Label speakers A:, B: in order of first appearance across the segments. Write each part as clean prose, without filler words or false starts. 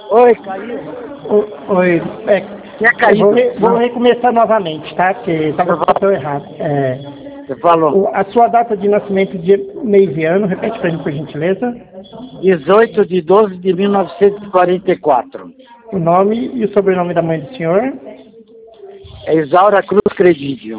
A: Oi, caiu.
B: Oi,
A: Tinha caído.
B: vou recomeçar novamente, tá? Que estava falando errado.
A: Você falou.
B: A sua data de nascimento, de mês e ano, repete para mim, por gentileza.
A: 18 de 12 de 1944.
B: O nome e o sobrenome da mãe do senhor.
A: É Isaura Cruz Credídio.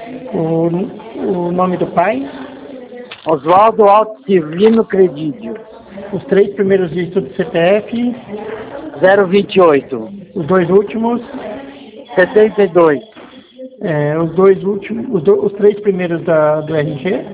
B: O nome do pai.
A: Oswaldo Alto Divino Credídio.
B: Os 3 primeiros dígitos do CPF.
A: 028.
B: Os 2 últimos.
A: 72.
B: Os 2 últimos. Os 3 primeiros do RG.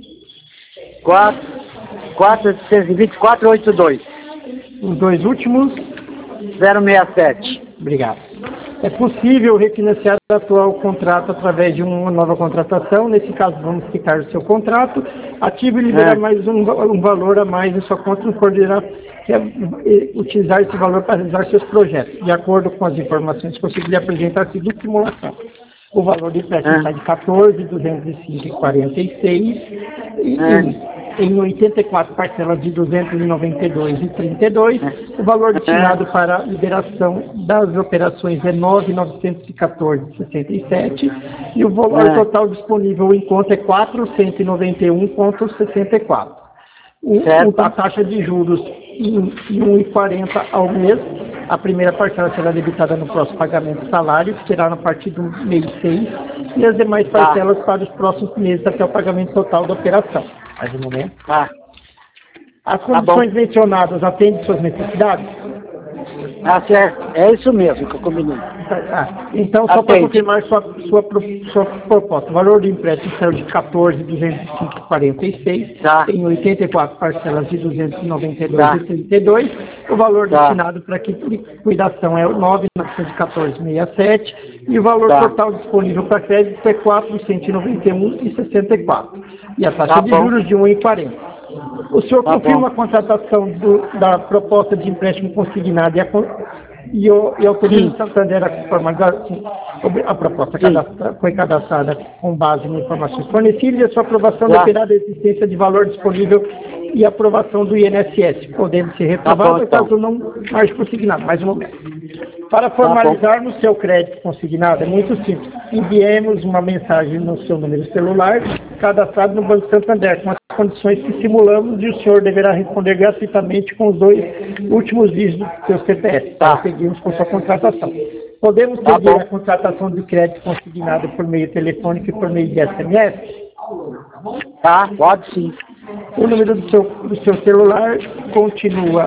A: 42482.
B: Os 2 últimos.
A: 067.
B: Obrigado. É possível refinanciar o atual contrato através de uma nova contratação. Nesse caso, vamos ficar o seu contrato. Ativo e liberar mais um valor a mais em sua conta e poderá utilizar esse valor para realizar seus projetos. De acordo com as informações que conseguir apresentar a seguinte simulação. O valor de empréstimo está de 14.205,46 em 84 parcelas de 292,32. O valor destinado para a liberação das operações é 9.914,67 e o valor total disponível em conta é 491,64. A taxa de juros em 1,40 ao mês. A primeira parcela será debitada no próximo pagamento salário, que será a partir do mês 6, e as demais parcelas para os próximos meses até o pagamento total da operação. Mais um momento. As condições mencionadas atendem suas necessidades?
A: Certo. É isso mesmo que eu combinei.
B: Então, só para confirmar sua proposta. O valor do empréstimo saiu de 14.205,46 em 84 parcelas de 292,32. O valor destinado para liquidação é 9.914,67 e o valor total disponível para crédito é 491,64. E a taxa de juros de 1,40. O senhor confirma a contratação da proposta de empréstimo consignado e autoriza o Santander a formalizar a proposta foi cadastrada com base em informações fornecidas e a sua aprovação dependerá da existência de valor disponível e aprovação do INSS, podendo ser reprovado caso não marche consignado. Mais um momento. Para formalizarmos seu crédito consignado, é muito simples. Enviemos uma mensagem no seu número celular, cadastrado no Banco Santander, com as condições que simulamos e o senhor deverá responder gratuitamente com os 2 últimos dígitos do seu CPF, para seguirmos com sua contratação. Podemos pedir a contratação de crédito consignado por meio telefônico e por meio de SMS?
A: Pode sim.
B: O número do seu celular continua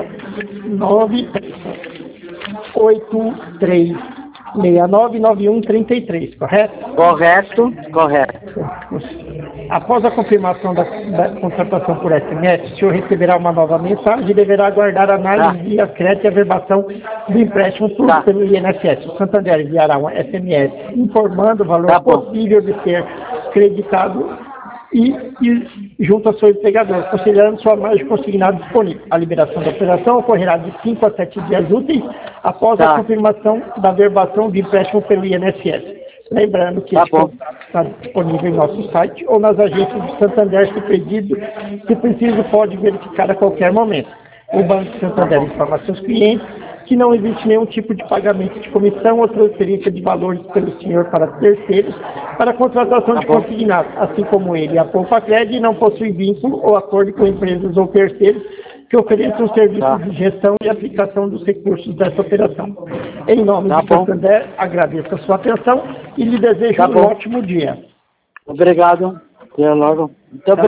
B: 983699133, correto?
A: Correto.
B: Após a confirmação da contratação por SMS, o senhor receberá uma nova mensagem e deverá aguardar a análise via crédito e averbação do empréstimo pelo INSS. O Santander enviará um SMS informando o valor possível de ser creditado e junto ao seu empregador, considerando sua margem consignada disponível. A liberação da operação ocorrerá de 5 a 7 dias úteis após a confirmação da averbação do empréstimo pelo INSS. Lembrando que esse contrato está disponível em nosso site ou nas agências do Santander, se preciso, pode verificar a qualquer momento. O Banco Santander informa a seus clientes que não existe nenhum tipo de pagamento de comissão ou transferência de valores pelo senhor para terceiros para a contratação de consignado, assim como ele e a Poupa Cred não possuem vínculo ou acordo com empresas ou terceiros que ofereçam serviços de gestão e aplicação dos recursos dessa operação. Em nome do Santander, agradeço a sua atenção e lhe desejo um ótimo dia.
A: Obrigado. Até logo.